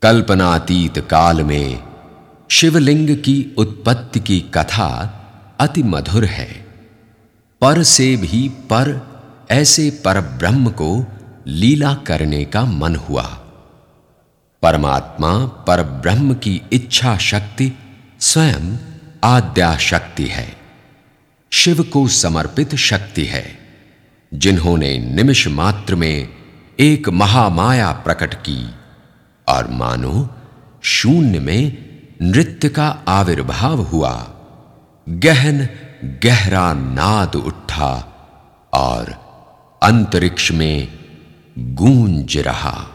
कल्पनातीत काल में शिवलिंग की उत्पत्ति की कथा अति मधुर है। पर से भी पर ऐसे परब्रह्म को लीला करने का मन हुआ। परमात्मा परब्रह्म की इच्छा शक्ति स्वयं आद्या शक्ति है, शिव को समर्पित शक्ति है, जिन्होंने निमिष मात्र में एक महामाया प्रकट की और मानो शून्य में नृत्य का आविर्भाव हुआ। गहन गहरा नाद उठा और अंतरिक्ष में गूंज रहा।